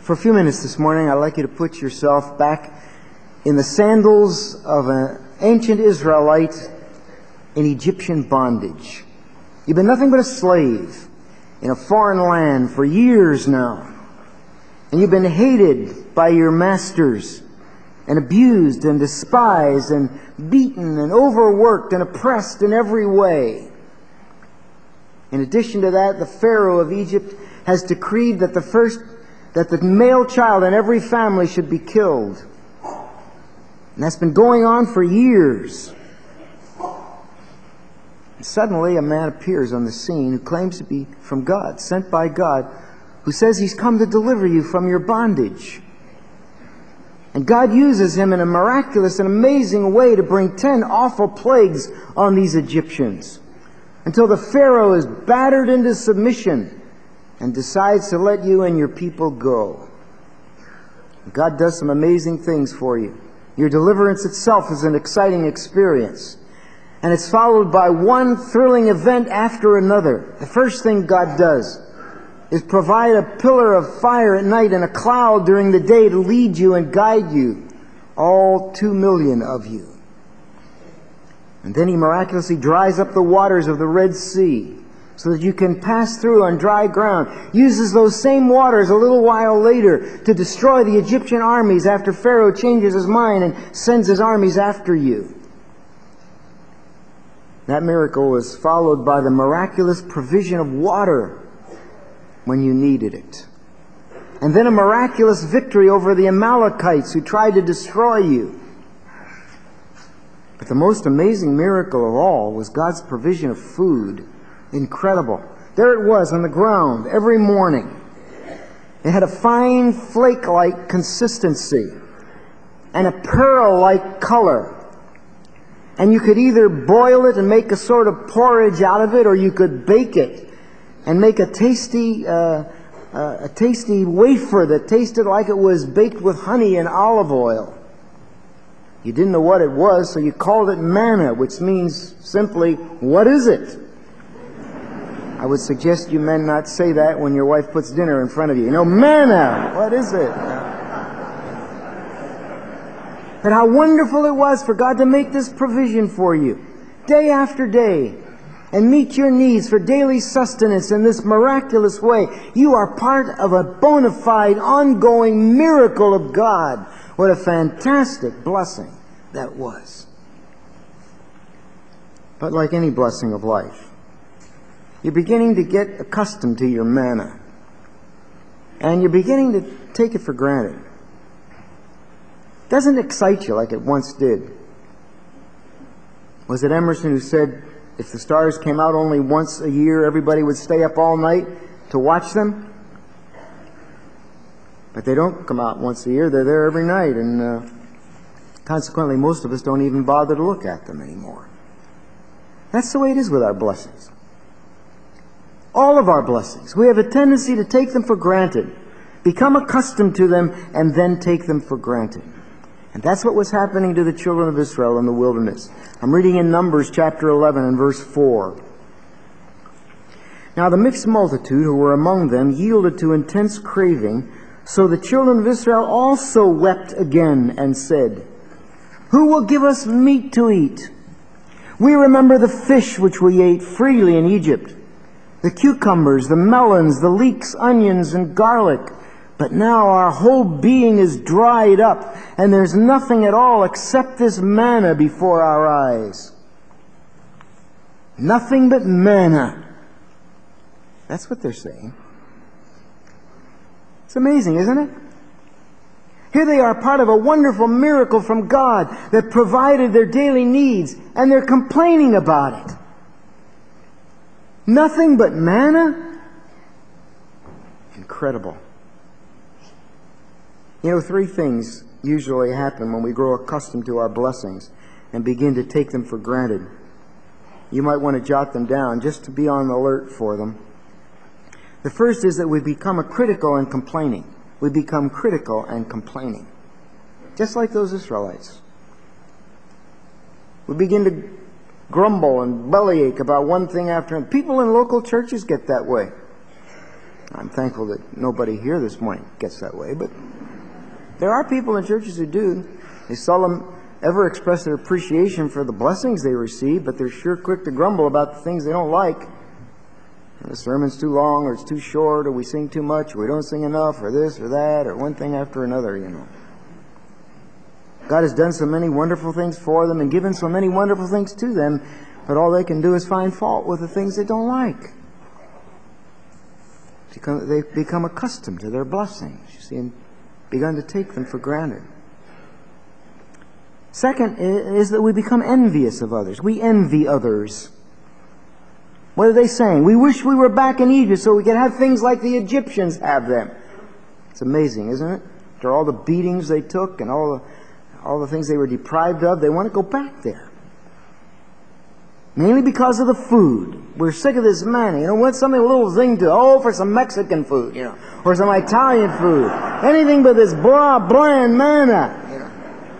For a few minutes this morning, I'd like you to put yourself back in the sandals of an ancient Israelite in Egyptian bondage. You've been nothing but a slave in a foreign land for years now. And you've been hated by your masters and abused and despised and beaten and overworked and oppressed in every way. In addition to that, the Pharaoh of Egypt has decreed that the male child in every family should be killed. And that's been going on for years. And suddenly a man appears on the scene who claims to be from God, sent by God, who says he's come to deliver you from your bondage. And God uses him in a miraculous and amazing way to bring 10 awful plagues on these Egyptians, until the Pharaoh is battered into submission and decides to let you and your people go. God does some amazing things for you. Your deliverance itself is an exciting experience. And it's followed by one thrilling event after another. The first thing God does is provide a pillar of fire at night and a cloud during the day to lead you and guide you, all 2 million of you. And then he miraculously dries up the waters of the Red Sea so that you can pass through on dry ground. Uses those same waters a little while later to destroy the Egyptian armies after Pharaoh changes his mind and sends his armies after you. That miracle was followed by the miraculous provision of water when you needed it. And then a miraculous victory over the Amalekites who tried to destroy you. But the most amazing miracle of all was God's provision of food. Incredible. There it was on the ground every morning. It had a fine flake-like consistency and a pearl-like color. And you could either boil it and make a sort of porridge out of it, or you could bake it and make a tasty wafer that tasted like it was baked with honey and olive oil. You didn't know what it was, so you called it manna, which means simply, what is it? I would suggest you men not say that when your wife puts dinner in front of you. You know, manna, what is it? But how wonderful it was for God to make this provision for you, day after day, and meet your needs for daily sustenance in this miraculous way. You are part of a bona fide, ongoing miracle of God. What a fantastic blessing that was. But like any blessing of life, you're beginning to get accustomed to your manna. And you're beginning to take it for granted. It doesn't excite you like it once did. Was it Emerson who said, if the stars came out only once a year, everybody would stay up all night to watch them? But they don't come out once a year. They're there every night. And consequently, most of us don't even bother to look at them anymore. That's the way it is with our blessings. All of our blessings. We have a tendency to take them for granted, become accustomed to them, and then take them for granted. And that's what was happening to the children of Israel in the wilderness. I'm reading in Numbers chapter 11 and verse 4. Now the mixed multitude who were among them yielded to intense craving, so the children of Israel also wept again and said, who will give us meat to eat? We remember the fish which we ate freely in Egypt, the cucumbers, the melons, the leeks, onions, and garlic. But now our whole being is dried up, and there's nothing at all except this manna before our eyes. Nothing but manna. That's what they're saying. It's amazing, isn't it? Here they are, part of a wonderful miracle from God that provided their daily needs, and they're complaining about it. Nothing but manna? Incredible. You know, 3 things usually happen when we grow accustomed to our blessings and begin to take them for granted. You might want to jot them down just to be on the alert for them. The first is that we become critical and complaining. We become critical and complaining. Just like those Israelites. We begin to grumble and bellyache about one thing after another. People in local churches get that way. I'm thankful that nobody here this morning gets that way, but there are people in churches who do. They seldom ever express their appreciation for the blessings they receive, but they're sure quick to grumble about the things they don't like. And the sermon's too long, or it's too short, or we sing too much, or we don't sing enough, or this or that, or one thing after another, you know. God has done so many wonderful things for them and given so many wonderful things to them, but all they can do is find fault with the things they don't like. They've become accustomed to their blessings, you see, and begun to take them for granted. Second is that we become envious of others. We envy others. What are they saying? We wish we were back in Egypt so we could have things like the Egyptians have them. It's amazing, isn't it? After all the beatings they took and all the things they were deprived of, they want to go back there. Mainly because of the food. We're sick of this manna. You know, what's something a little thing to, for some Mexican food, you know, or some Italian food. Anything but this bland manna. You know.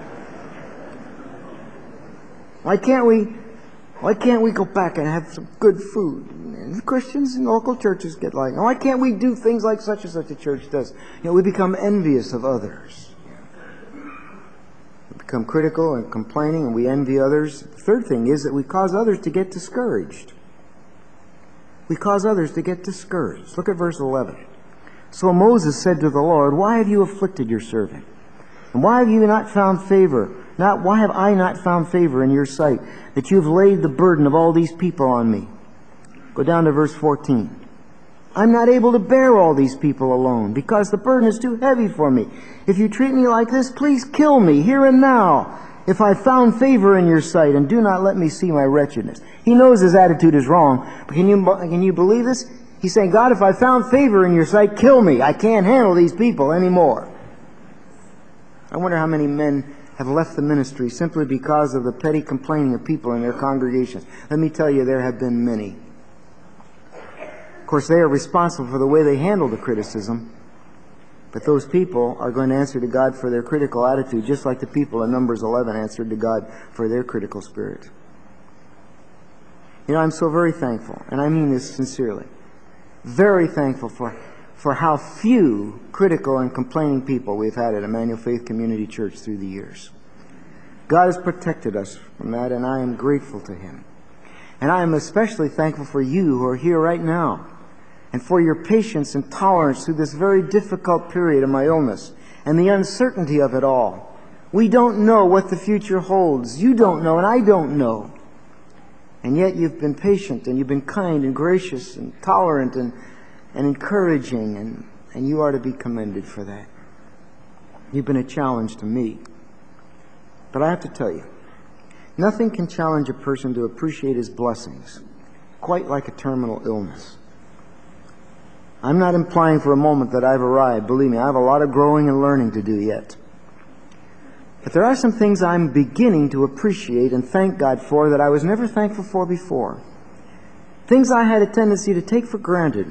Why can't we go back and have some good food? And Christians in local churches get like, why can't we do things like such and such a church does? You know, we become envious of others. We become critical and complaining, and we envy others. The third thing is that we cause others to get discouraged. We cause others to get discouraged. Look at verse 11. So Moses said to the Lord, why have you afflicted your servant? And why have you not found favor? Why have I not found favor in your sight, that you have laid the burden of all these people on me? Go down to verse 14. I'm not able to bear all these people alone, because the burden is too heavy for me. If you treat me like this, please kill me here and now, if I found favor in your sight, and do not let me see my wretchedness. He knows his attitude is wrong, but can you believe this? He's saying, God, if I found favor in your sight, kill me. I can't handle these people anymore. I wonder how many men have left the ministry simply because of the petty complaining of people in their congregations. Let me tell you, there have been many. Of course, they are responsible for the way they handle the criticism, but those people are going to answer to God for their critical attitude, just like the people in Numbers 11 answered to God for their critical spirit. You know, I'm so very thankful, and I mean this sincerely, very thankful for how few critical and complaining people we've had at Emmanuel Faith Community Church through the years. God has protected us from that, and I am grateful to Him. And I am especially thankful for you who are here right now, and for your patience and tolerance through this very difficult period of my illness and the uncertainty of it all. We don't know what the future holds. You don't know, and I don't know. And yet you've been patient, and you've been kind and gracious and tolerant and encouraging, and you are to be commended for that. You've been a challenge to me. But I have to tell you, nothing can challenge a person to appreciate his blessings quite like a terminal illness. I'm not implying for a moment that I've arrived. Believe me, I have a lot of growing and learning to do yet. But there are some things I'm beginning to appreciate and thank God for that I was never thankful for before. Things I had a tendency to take for granted.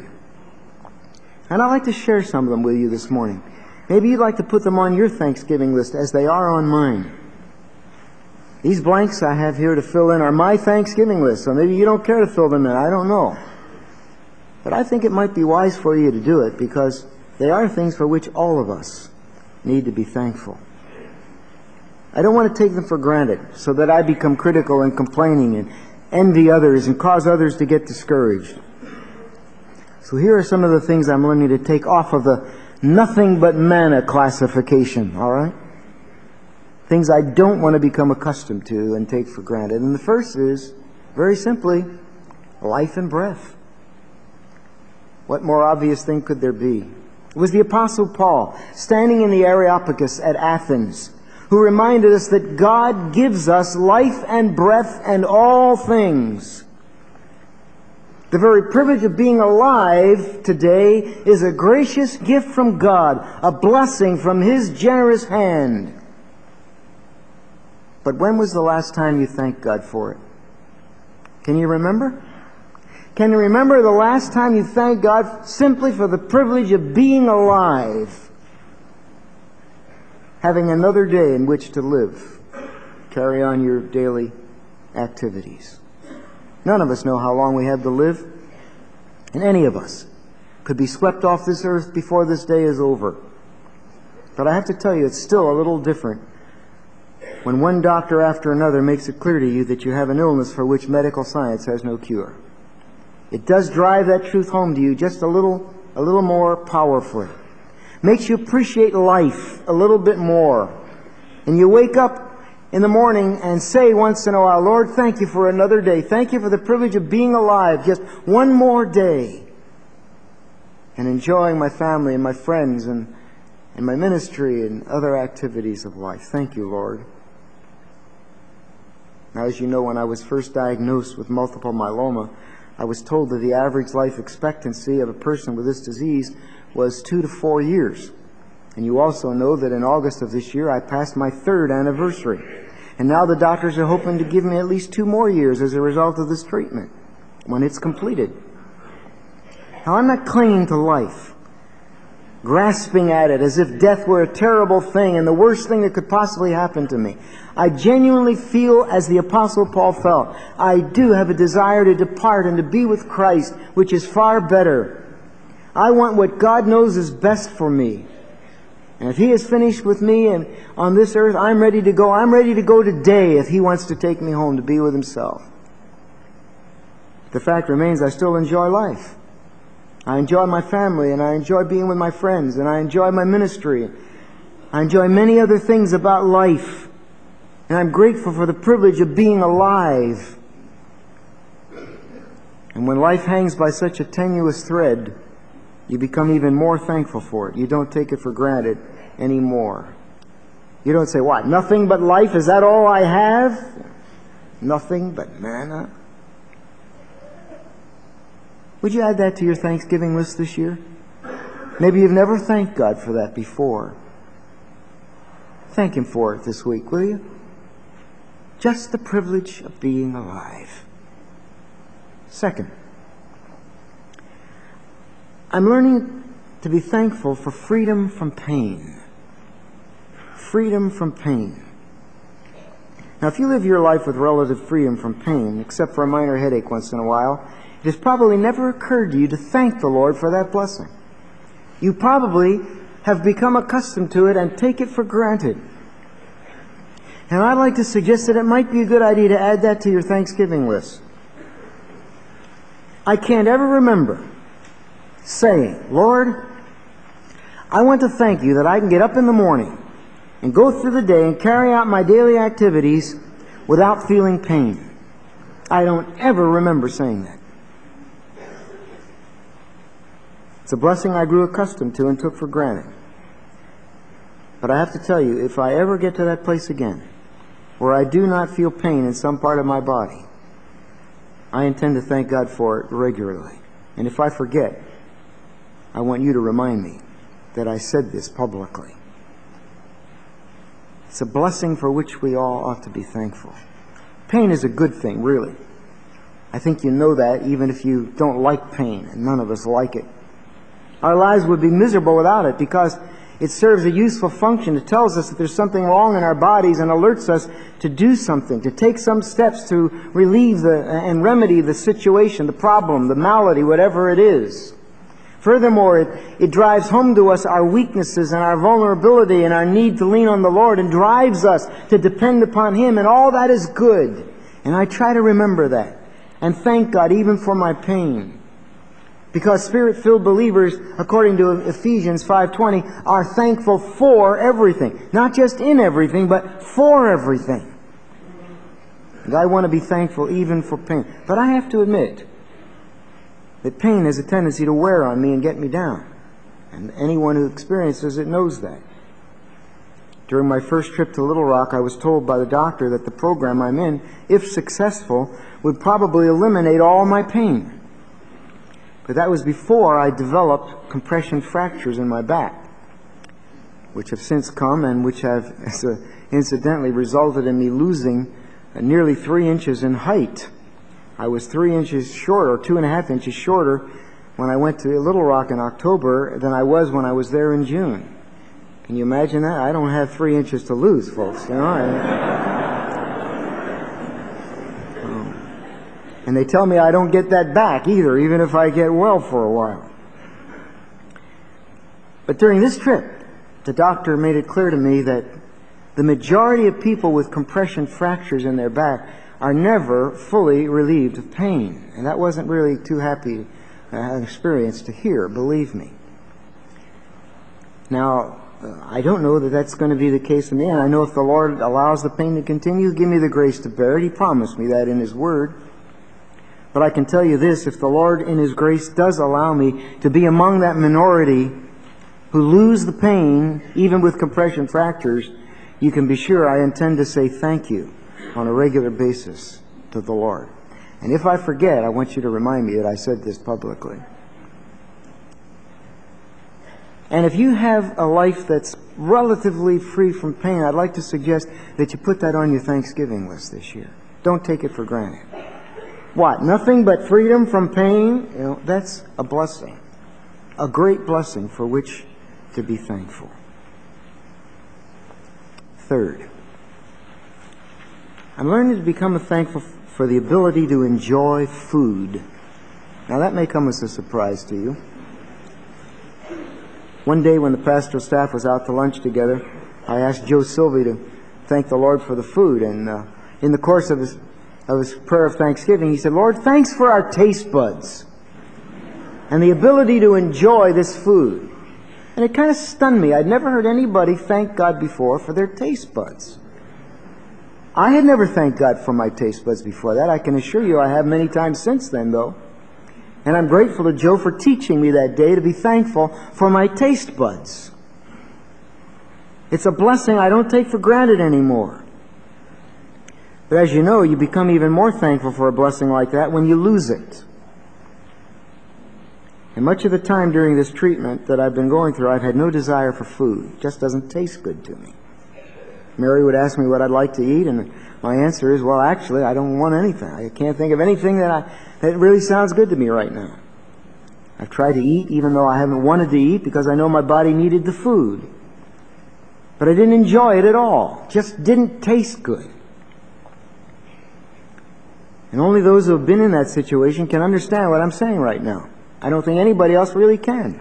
And I'd like to share some of them with you this morning. Maybe you'd like to put them on your Thanksgiving list as they are on mine. These blanks I have here to fill in are my Thanksgiving list, so maybe you don't care to fill them in. I don't know. But I think it might be wise for you to do it, because they are things for which all of us need to be thankful. I don't want to take them for granted so that I become critical and complaining and envy others and cause others to get discouraged. So here are some of the things I'm learning to take off of the nothing but manna classification, all right? Things I don't want to become accustomed to and take for granted. And the first is, very simply, life and breath. What more obvious thing could there be? It was the Apostle Paul, standing in the Areopagus at Athens, who reminded us that God gives us life and breath and all things. The very privilege of being alive today is a gracious gift from God, a blessing from His generous hand. But when was the last time you thanked God for it? Can you remember? Can you remember the last time you thanked God simply for the privilege of being alive? Having another day in which to live. Carry on your daily activities. None of us know how long we have to live. And any of us could be swept off this earth before this day is over. But I have to tell you, it's still a little different when one doctor after another makes it clear to you that you have an illness for which medical science has no cure. It does drive that truth home to you just a little more powerfully. Makes you appreciate life a little bit more. And you wake up in the morning and say once in a while, Lord, thank you for another day. Thank you for the privilege of being alive just one more day. And enjoying my family and my friends and my ministry and other activities of life. Thank you, Lord. Now, as you know, when I was first diagnosed with multiple myeloma, I was told that the average life expectancy of a person with this disease was 2 to 4 years. And you also know that in August of this year, I passed my 3rd anniversary. And now the doctors are hoping to give me at least 2 more years as a result of this treatment when it's completed. Now, I'm not clinging to life, grasping at it as if death were a terrible thing and the worst thing that could possibly happen to me. I genuinely feel as the Apostle Paul felt. I do have a desire to depart and to be with Christ, which is far better. I want what God knows is best for me. And if He is finished with me and on this earth, I'm ready to go. I'm ready to go today if He wants to take me home to be with Himself. The fact remains, I still enjoy life. I enjoy my family, and I enjoy being with my friends, and I enjoy my ministry. I enjoy many other things about life. And I'm grateful for the privilege of being alive. And when life hangs by such a tenuous thread, you become even more thankful for it. You don't take it for granted anymore. You don't say, what, nothing but life? Is that all I have? Nothing but manna? Would you add that to your Thanksgiving list this year? Maybe you've never thanked God for that before. Thank Him for it this week, will you? Just the privilege of being alive. Second, I'm learning to be thankful for freedom from pain. Freedom from pain. Now, if you live your life with relative freedom from pain, except for a minor headache once in a while, it has probably never occurred to you to thank the Lord for that blessing. You probably have become accustomed to it and take it for granted. And I'd like to suggest that it might be a good idea to add that to your Thanksgiving list. I can't ever remember saying, Lord, I want to thank you that I can get up in the morning and go through the day and carry out my daily activities without feeling pain. I don't ever remember saying that. It's a blessing I grew accustomed to and took for granted. But I have to tell you, if I ever get to that place again, where I do not feel pain in some part of my body, I intend to thank God for it regularly. And if I forget, I want you to remind me that I said this publicly. It's a blessing for which we all ought to be thankful. Pain is a good thing, really. I think you know that, even if you don't like pain, and none of us like it. Our lives would be miserable without it because it serves a useful function. It tells us that there's something wrong in our bodies and alerts us to do something, to take some steps to relieve and remedy the situation, the problem, the malady, whatever it is. Furthermore, it drives home to us our weaknesses and our vulnerability and our need to lean on the Lord and drives us to depend upon Him, and all that is good. And I try to remember that and thank God even for my pain. Because Spirit-filled believers, according to Ephesians 5:20, are thankful for everything. Not just in everything, but for everything. And I want to be thankful even for pain. But I have to admit that pain has a tendency to wear on me and get me down. And anyone who experiences it knows that. During my first trip to Little Rock, I was told by the doctor that the program I'm in, if successful, would probably eliminate all my pain. But that was before I developed compression fractures in my back, which have since come and which have incidentally resulted in me losing nearly 3 inches in height. I was 3 inches shorter, or 2.5 inches shorter, when I went to Little Rock in October than I was when I was there in June. Can you imagine that? I don't have 3 inches to lose, folks. You know, and they tell me I don't get that back either, even if I get well for a while. But during this trip, the doctor made it clear to me that the majority of people with compression fractures in their back are never fully relieved of pain. And that wasn't really too happy an experience to hear, believe me. Now, I don't know that that's going to be the case in the end. I know if the Lord allows the pain to continue, He'll give me the grace to bear it. He promised me that in His Word. But I can tell you this, if the Lord in His grace does allow me to be among that minority who lose the pain, even with compression fractures, you can be sure I intend to say thank you on a regular basis to the Lord. And if I forget, I want you to remind me that I said this publicly. And if you have a life that's relatively free from pain, I'd like to suggest that you put that on your Thanksgiving list this year. Don't take it for granted. What? Nothing but freedom from pain? You know, that's a blessing. A great blessing for which to be thankful. Third, I'm learning to become thankful for the ability to enjoy food. Now that may come as a surprise to you. One day when the pastoral staff was out to lunch together, I asked Joe Sylvie to thank the Lord for the food. And in the course of his prayer of thanksgiving, he said, Lord, thanks for our taste buds and the ability to enjoy this food. And it kind of stunned me. I'd never heard anybody thank God before for their taste buds. I had never thanked God for my taste buds before that. I can assure you I have many times since then, though. And I'm grateful to Joe for teaching me that day to be thankful for my taste buds. It's a blessing I don't take for granted anymore. But as you know, you become even more thankful for a blessing like that when you lose it. And much of the time during this treatment that I've been going through, I've had no desire for food. It just doesn't taste good to me. Mary would ask me what I'd like to eat, and my answer is, well, actually, I don't want anything. I can't think of anything that really sounds good to me right now. I've tried to eat even though I haven't wanted to eat because I know my body needed the food. But I didn't enjoy it at all. It just didn't taste good. And only those who have been in that situation can understand what I'm saying right now. I don't think anybody else really can.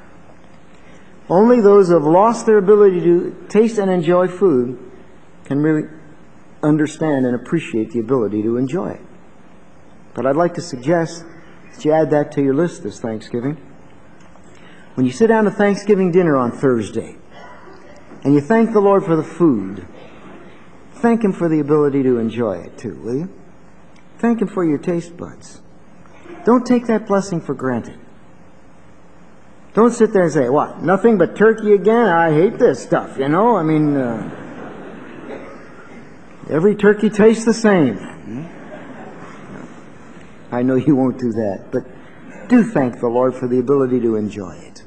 Only those who have lost their ability to taste and enjoy food can really understand and appreciate the ability to enjoy it. But I'd like to suggest that you add that to your list this Thanksgiving. When you sit down to Thanksgiving dinner on Thursday and you thank the Lord for the food, thank Him for the ability to enjoy it too, will you? Thank Him for your taste buds. Don't take that blessing for granted. Don't sit there and say, what, nothing but turkey again? I hate this stuff, you know? I mean, every turkey tastes the same. I know you won't do that, but do thank the Lord for the ability to enjoy it.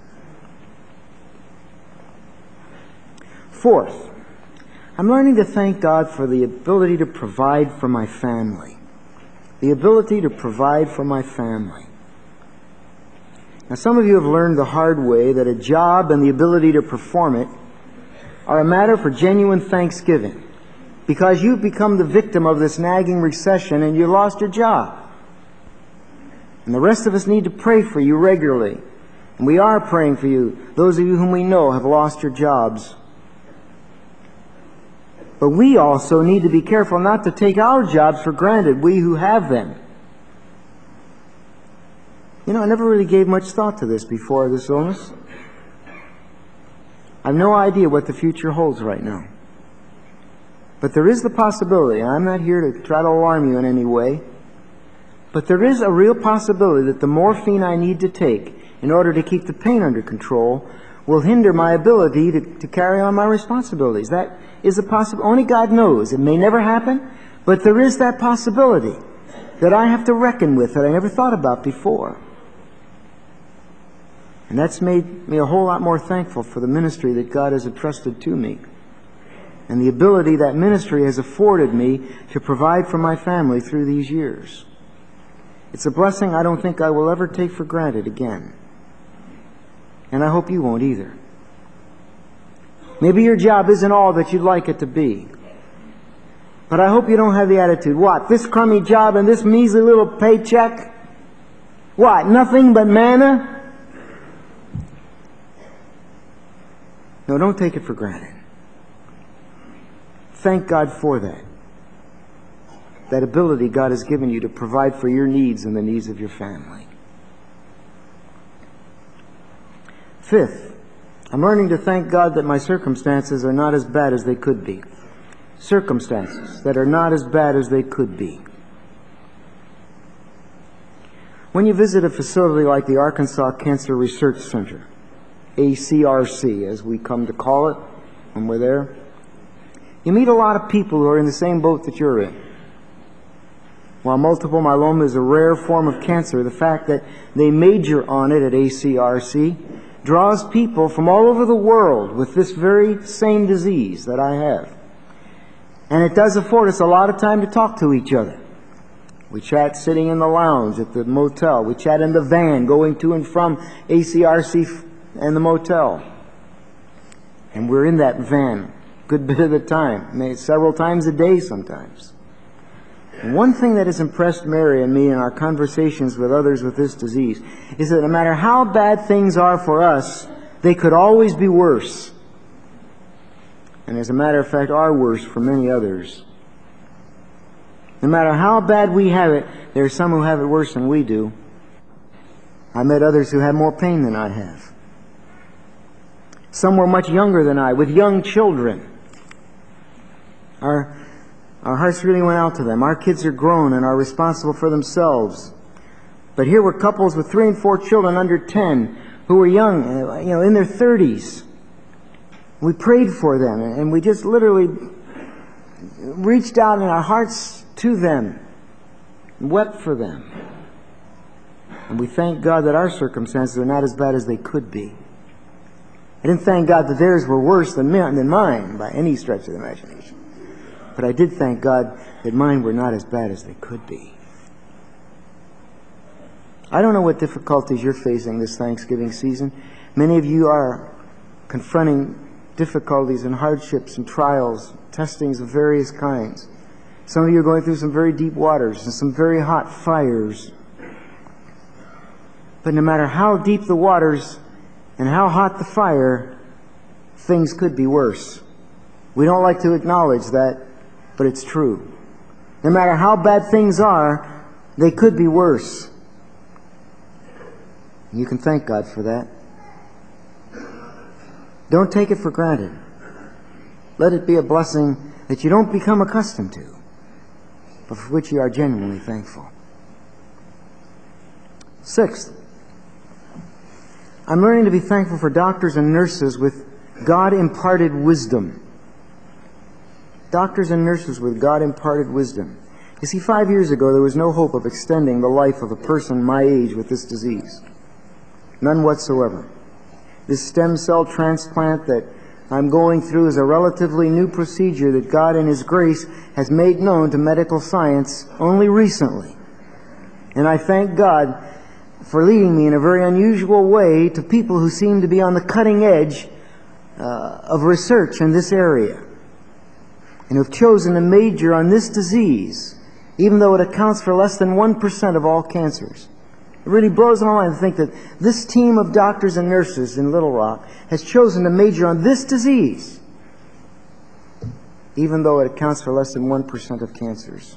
Fourth, I'm learning to thank God for the ability to provide for my family. The ability to provide for my family. Now, some of you have learned the hard way that a job and the ability to perform it are a matter for genuine thanksgiving because you've become the victim of this nagging recession and you lost your job. And the rest of us need to pray for you regularly. And we are praying for you. Those of you whom we know have lost your jobs. But we also need to be careful not to take our jobs for granted, we who have them. You know, I never really gave much thought to this before this illness. I have no idea what the future holds right now. But there is the possibility, and I'm not here to try to alarm you in any way, but there is a real possibility that the morphine I need to take in order to keep the pain under control will hinder my ability to carry on my responsibilities. That is a possibility. Only God knows. It may never happen, but there is that possibility that I have to reckon with that I never thought about before. And that's made me a whole lot more thankful for the ministry that God has entrusted to me and the ability that ministry has afforded me to provide for my family through these years. It's a blessing I don't think I will ever take for granted again. And I hope you won't either. Maybe your job isn't all that you'd like it to be. But I hope you don't have the attitude, what, this crummy job and this measly little paycheck? What, nothing but manna? No, don't take it for granted. Thank God for that. That ability God has given you to provide for your needs and the needs of your family. Fifth, I'm learning to thank God that my circumstances are not as bad as they could be. Circumstances that are not as bad as they could be. When you visit a facility like the Arkansas Cancer Research Center, ACRC as we come to call it when we're there, you meet a lot of people who are in the same boat that you're in. While multiple myeloma is a rare form of cancer, the fact that they major on it at ACRC draws people from all over the world with this very same disease that I have. And it does afford us a lot of time to talk to each other. We chat sitting in the lounge at the motel. We chat in the van going to and from ACRC and the motel. And we're in that van a good bit of the time, several times a day sometimes. And one thing that has impressed Mary and me in our conversations with others with this disease is that no matter how bad things are for us, they could always be worse. And as a matter of fact, are worse for many others. No matter how bad we have it, there are some who have it worse than we do. I met others who had more pain than I have. Some were much younger than I, with young children. Our hearts really went out to them. Our kids are grown and are responsible for themselves. But here were couples with 3 and 4 children under 10 who were young, in their 30s. We prayed for them, and we just literally reached out in our hearts to them, wept for them. And we thank God that our circumstances are not as bad as they could be. I didn't thank God that theirs were worse than mine by any stretch of the imagination. But I did thank God that mine were not as bad as they could be. I don't know what difficulties you're facing this Thanksgiving season. Many of you are confronting difficulties and hardships and trials, testings of various kinds. Some of you are going through some very deep waters and some very hot fires. But no matter how deep the waters and how hot the fire, things could be worse. We don't like to acknowledge that, but it's true. No matter how bad things are, they could be worse. You can thank God for that. Don't take it for granted. Let it be a blessing that you don't become accustomed to, but for which you are genuinely thankful. Sixth, I'm learning to be thankful for doctors and nurses with God-imparted wisdom. Doctors and nurses with God-imparted wisdom. You see, 5 years ago, there was no hope of extending the life of a person my age with this disease. None whatsoever. This stem cell transplant that I'm going through is a relatively new procedure that God in His grace has made known to medical science only recently. And I thank God for leading me in a very unusual way to people who seem to be on the cutting edge of research in this area, and who have chosen to major on this disease, even though it accounts for less than 1% of all cancers. It really blows my mind to think that this team of doctors and nurses in Little Rock has chosen to major on this disease, even though it accounts for less than 1% of cancers.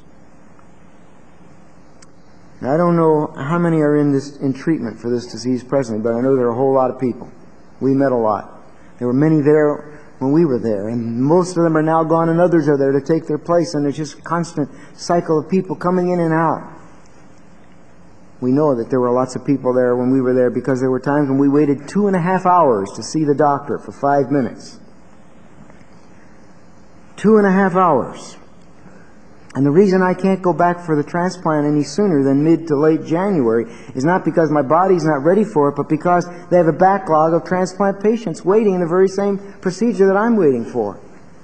Now, I don't know how many are in treatment for this disease presently, but I know there are a whole lot of people. We met a lot. There were many there when we were there, and most of them are now gone, and others are there to take their place, and there's just a constant cycle of people coming in and out. We know that there were lots of people there when we were there, because there were times when we waited 2.5 hours to see the doctor for 5 minutes. 2.5 hours. And the reason I can't go back for the transplant any sooner than mid to late January is not because my body's not ready for it, but because they have a backlog of transplant patients waiting in the very same procedure that I'm waiting for.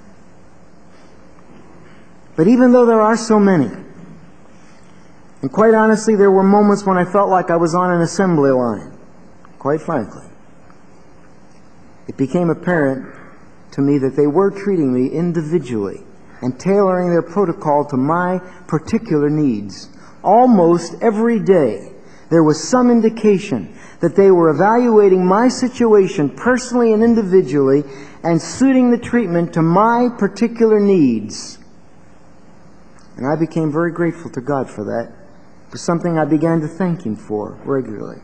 But even though there are so many, and quite honestly, there were moments when I felt like I was on an assembly line, quite frankly, it became apparent to me that they were treating me individually and tailoring their protocol to my particular needs almost every day. there was some indication that they were evaluating my situation personally and individually and suiting the treatment to my particular needs. And I became very grateful to God for that. It was something I began to thank Him for regularly.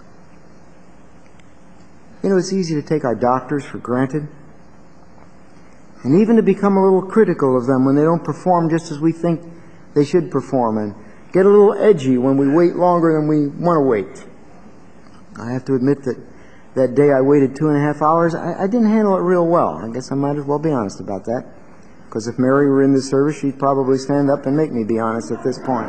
You know, it's easy to take our doctors for granted, and even to become a little critical of them when they don't perform just as we think they should perform, and get a little edgy when we wait longer than we want to wait. I have to admit that that day I waited 2.5 hours, I didn't handle it real well. I guess I might as well be honest about that, because if Mary were in the service, she'd probably stand up and make me be honest at this point.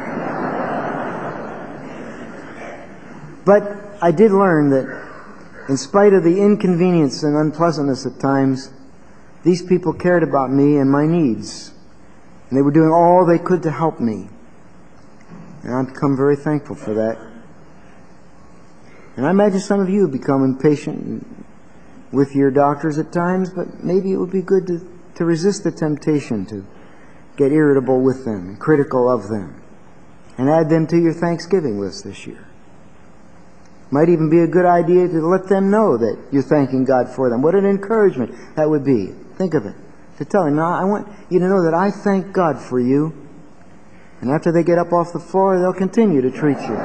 But I did learn that in spite of the inconvenience and unpleasantness at times, these people cared about me and my needs, and they were doing all they could to help me. And I've become very thankful for that. And I imagine some of you have become impatient with your doctors at times, but maybe it would be good to resist the temptation to get irritable with them and critical of them, and add them to your Thanksgiving list this year. Might even be a good idea to let them know that you're thanking God for them. What an encouragement that would be. Think of it. To tell them, now I want you to know that I thank God for you. And after they get up off the floor, they'll continue to treat you.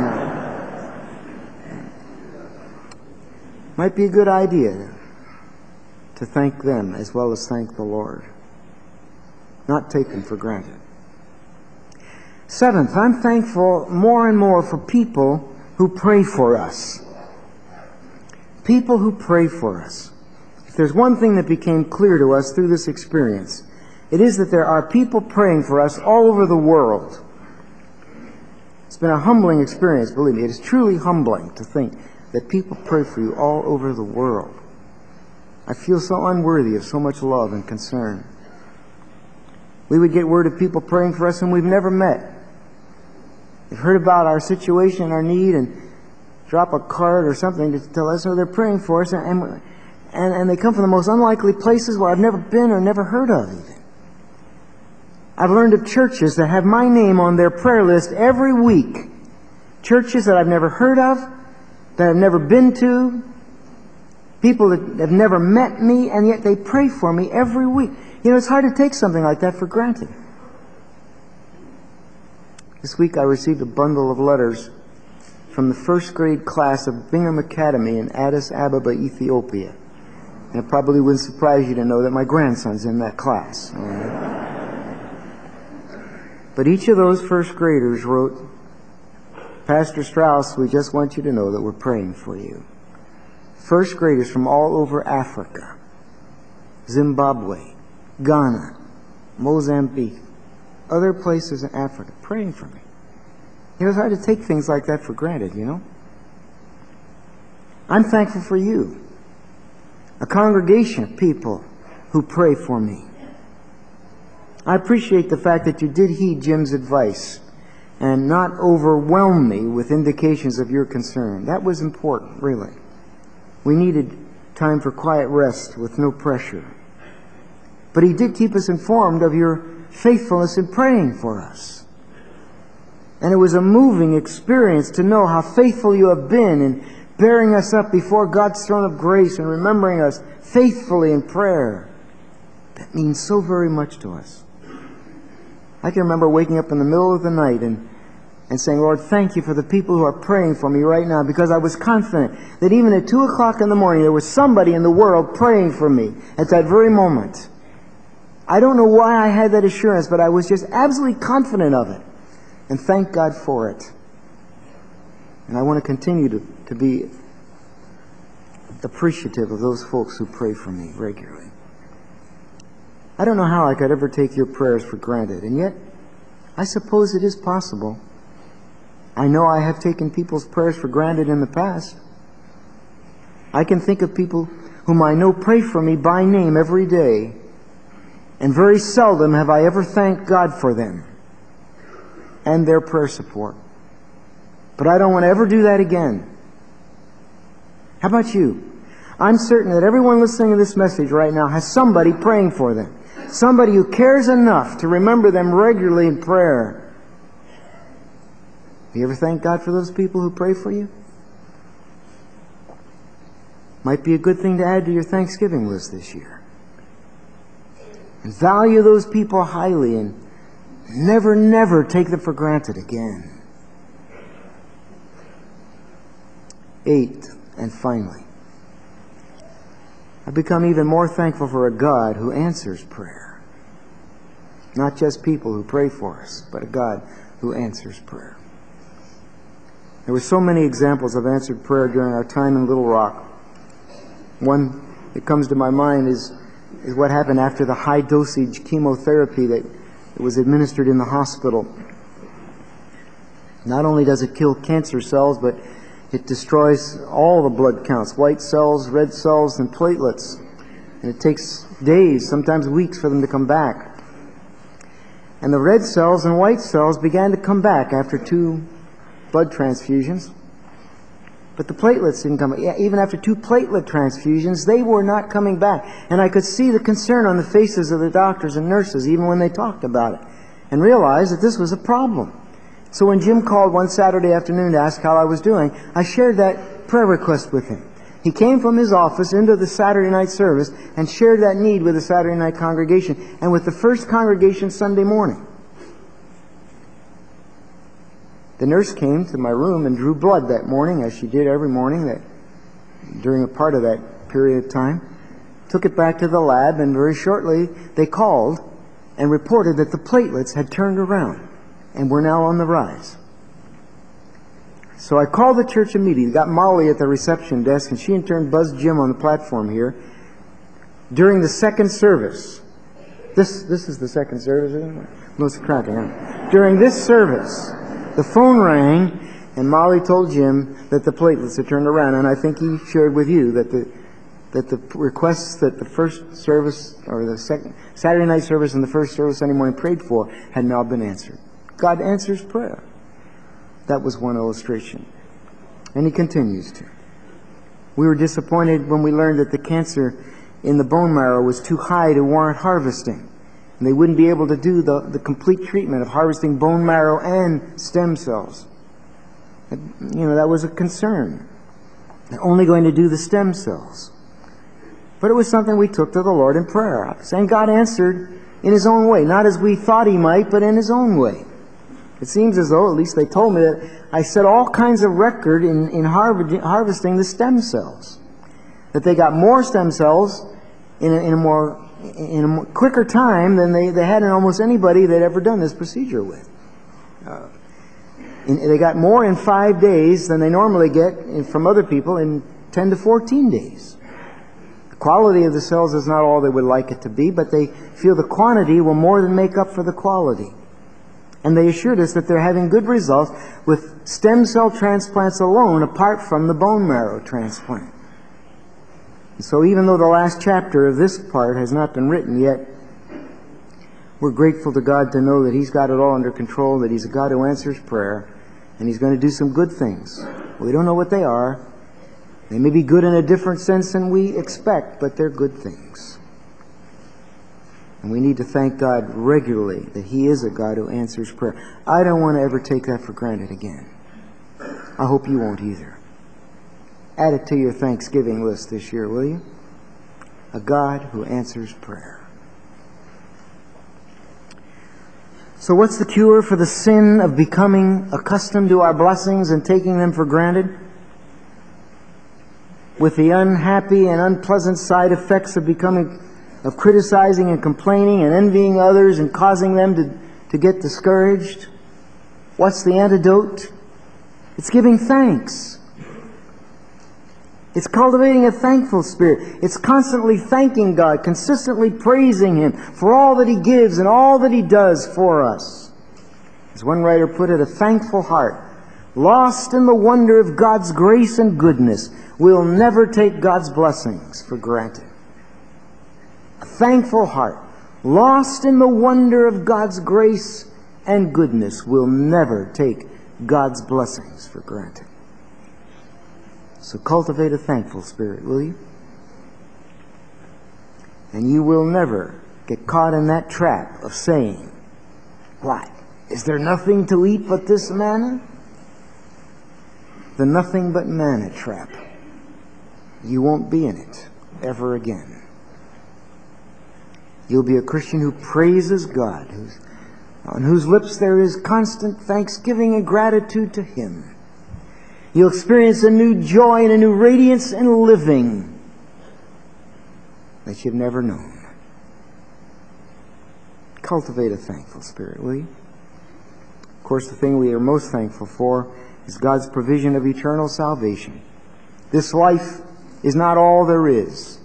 Might be a good idea to thank them as well as thank the Lord. Not take them for granted. Seventh, I'm thankful more and more for people who pray for us. People who pray for us. If there's one thing that became clear to us through this experience, it is that there are people praying for us all over the world. It's been a humbling experience, believe me. It is truly humbling to think that people pray for you all over the world. I feel so unworthy of so much love and concern. We would get word of people praying for us whom we've never met. They've heard about our situation, our need, and drop a card or something to tell us, they're praying for us, and they come from the most unlikely places where I've never been or never heard of even. I've learned of churches that have my name on their prayer list every week. Churches that I've never heard of, that I've never been to, people that have never met me, and yet they pray for me every week. You know, it's hard to take something like that for granted. This week I received a bundle of letters from the first grade class of Bingham Academy in Addis Ababa, Ethiopia. And it probably wouldn't surprise you to know that my grandson's in that class. But each of those first graders wrote, Pastor Strauss, we just want you to know that we're praying for you. First graders from all over Africa, Zimbabwe, Ghana, Mozambique, other places in Africa, praying for me. You know, it's hard to take things like that for granted, you know. I'm thankful for you, a congregation of people who pray for me. I appreciate the fact that you did heed Jim's advice and not overwhelm me with indications of your concern. That was important, really. We needed time for quiet rest with no pressure. But he did keep us informed of your faithfulness in praying for us. And it was a moving experience to know how faithful you have been in bearing us up before God's throne of grace and remembering us faithfully in prayer. That means so very much to us. I can remember waking up in the middle of the night and saying, Lord, thank you for the people who are praying for me right now, because I was confident that even at 2 o'clock in the morning there was somebody in the world praying for me at that very moment. I don't know why I had that assurance, but I was just absolutely confident of it. And thank God for it. And I want to continue to be appreciative of those folks who pray for me regularly. I don't know how I could ever take your prayers for granted, and yet I suppose it is possible. I know I have taken people's prayers for granted in the past. I can think of people whom I know pray for me by name every day, and very seldom have I ever thanked God for them and their prayer support. But I don't want to ever do that again. How about you? I'm certain that everyone listening to this message right now has somebody praying for them. Somebody who cares enough to remember them regularly in prayer. You ever thank God for those people who pray for you? Might be a good thing to add to your Thanksgiving list this year. And value those people highly and never, never take them for granted again. 8, and finally, I've become even more thankful for a God who answers prayer. Not just people who pray for us, but a God who answers prayer. There were so many examples of answered prayer during our time in Little Rock. One that comes to my mind is what happened after the high-dosage chemotherapy that was administered in the hospital. Not only does it kill cancer cells, but it destroys all the blood counts, white cells, red cells, and platelets. And it takes days, sometimes weeks, for them to come back. And the red cells and white cells began to come back after 2 blood transfusions. But the platelets didn't come back. Yeah, even after 2 platelet transfusions, they were not coming back. And I could see the concern on the faces of the doctors and nurses, even when they talked about it, and realized that this was a problem. So when Jim called one Saturday afternoon to ask how I was doing, I shared that prayer request with him. He came from his office into the Saturday night service and shared that need with the Saturday night congregation and with the first congregation Sunday morning. The nurse came to my room and drew blood that morning, as she did every morning during a part of that period of time. Took it back to the lab, and very shortly they called and reported that the platelets had turned around and were now on the rise. So I called the church immediately, got Molly at the reception desk, and she in turn buzzed Jim on the platform here. During the second service, this is the second service, isn't it? No, it's cracking out. During this service, the phone rang, and Molly told Jim that the platelets had turned around, and I think he shared with you that the requests that the first service, or the second Saturday night service and the first service Sunday morning prayed for, had now been answered. God answers prayer. That was one illustration. And He continues to. We were disappointed when we learned that the cancer in the bone marrow was too high to warrant harvesting. And they wouldn't be able to do the complete treatment of harvesting bone marrow and stem cells. That was a concern. They're only going to do the stem cells. But it was something we took to the Lord in prayer, saying God answered in His own way. Not as we thought He might, but in His own way. It seems as though, at least they told me, that I set all kinds of record in harvesting the stem cells. That they got more stem cells in a quicker time than they had in almost anybody they'd ever done this procedure with. They got more in 5 days than they normally get from other people in 10 to 14 days. The quality of the cells is not all they would like it to be, but they feel the quantity will more than make up for the quality. And they assured us that they're having good results with stem cell transplants alone, apart from the bone marrow transplant. So even though the last chapter of this part has not been written yet, we're grateful to God to know that He's got it all under control, that He's a God who answers prayer, and He's going to do some good things. We don't know what they are. They may be good in a different sense than we expect, but they're good things. And we need to thank God regularly that He is a God who answers prayer. I don't want to ever take that for granted again. I hope you won't either. Add it to your Thanksgiving list this year, will you? A God who answers prayer. So what's the cure for the sin of becoming accustomed to our blessings and taking them for granted? With the unhappy and unpleasant side effects of criticizing and complaining and envying others and causing them to get discouraged. What's the antidote? It's giving thanks. It's cultivating a thankful spirit. It's constantly thanking God, consistently praising Him for all that He gives and all that He does for us. As one writer put it, a thankful heart, lost in the wonder of God's grace and goodness, will never take God's blessings for granted. A thankful heart, lost in the wonder of God's grace and goodness, will never take God's blessings for granted. So cultivate a thankful spirit, will you? And you will never get caught in that trap of saying, "What? Is there nothing to eat but this manna?" the nothing but manna trap. You won't be in it ever again. You'll be a Christian who praises God, on whose lips there is constant thanksgiving and gratitude to Him. You'll experience a new joy and a new radiance in living that you've never known. Cultivate a thankful spirit, will you? Of course, the thing we are most thankful for is God's provision of eternal salvation. This life is not all there is.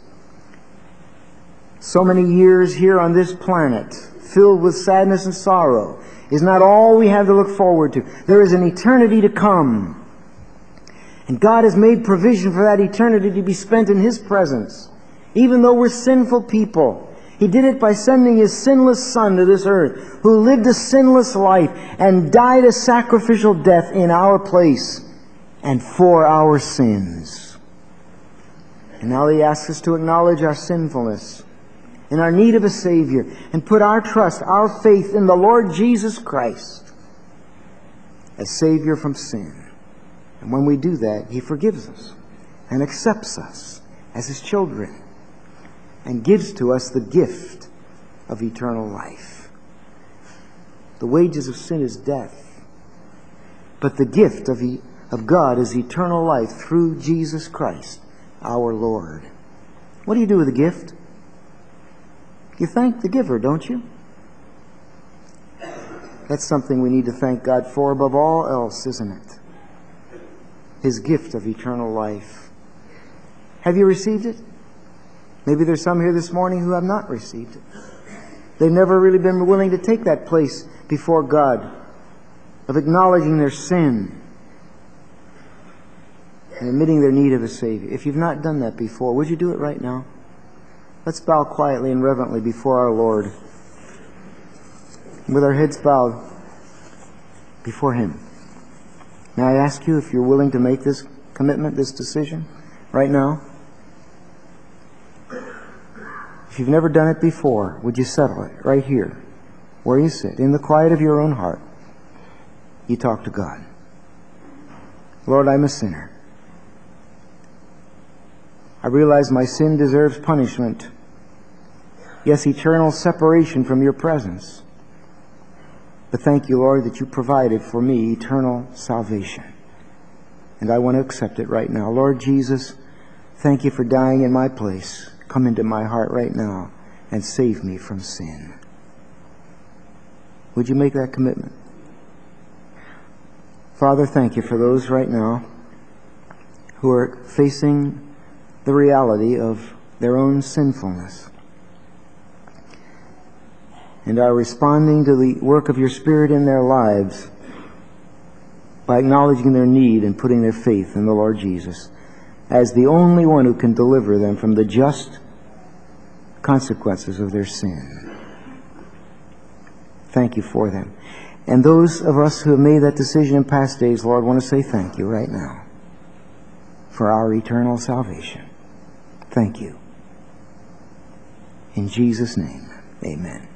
So many years here on this planet, filled with sadness and sorrow, is not all we have to look forward to. There is an eternity to come. And God has made provision for that eternity to be spent in His presence. Even though we're sinful people, He did it by sending His sinless Son to this earth, who lived a sinless life and died a sacrificial death in our place and for our sins. And now He asks us to acknowledge our sinfulness and our need of a Savior and put our trust, our faith in the Lord Jesus Christ as Savior from sin. And when we do that, He forgives us and accepts us as His children and gives to us the gift of eternal life. The wages of sin is death, but the gift of God is eternal life through Jesus Christ, our Lord. What do you do with the gift? You thank the giver, don't you? That's something we need to thank God for above all else, isn't it? His gift of eternal life. Have you received it? Maybe there's some here this morning who have not received it. They've never really been willing to take that place before God of acknowledging their sin and admitting their need of a Savior. If you've not done that before, would you do it right now? Let's bow quietly and reverently before our Lord, with our heads bowed before Him. May I ask you if you're willing to make this commitment, this decision, right now? If you've never done it before, would you settle it right here, where you sit, in the quiet of your own heart? You talk to God. Lord, I'm a sinner. I realize my sin deserves punishment. Yes, eternal separation from your presence. But thank you, Lord, that you provided for me eternal salvation. And I want to accept it right now. Lord Jesus, thank you for dying in my place. Come into my heart right now and save me from sin. Would you make that commitment? Father, thank you for those right now who are facing the reality of their own sinfulness and are responding to the work of your Spirit in their lives by acknowledging their need and putting their faith in the Lord Jesus as the only one who can deliver them from the just consequences of their sin. Thank you for them. And those of us who have made that decision in past days, Lord, want to say thank you right now for our eternal salvation. Thank you. In Jesus' name, amen.